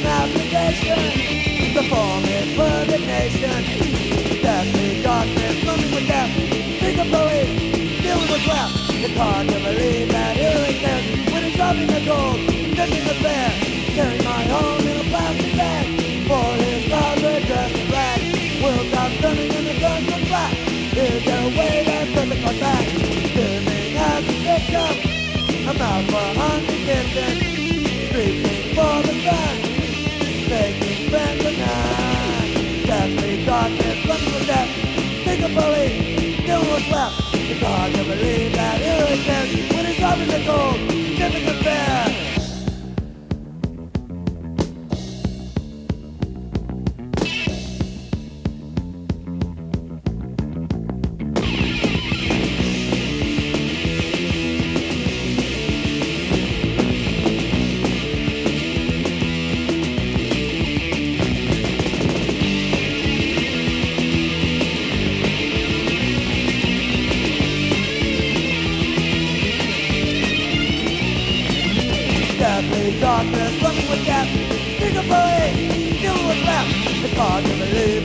application. The form is for the nation. Deathly darkness, running with death. Think of police, dealing with left. It's hard to believe that here he is, with his dropping the gold, dipping the bear, carrying my home in a plastic bag. For his cars are dressed in black. Wheels out turning and the guns are black. Is there a way that perfect got back? Living as a victim, a mouth for hungry kittens, reaching for the sun, making friends at night. Deathly darkness, running with death. Think of police, still what's left. It's hard to believe that here it is, when it's dropping the gold, dipping the bear. Deathly darkness, running with death. Think of police, still what's left. It's hard to believe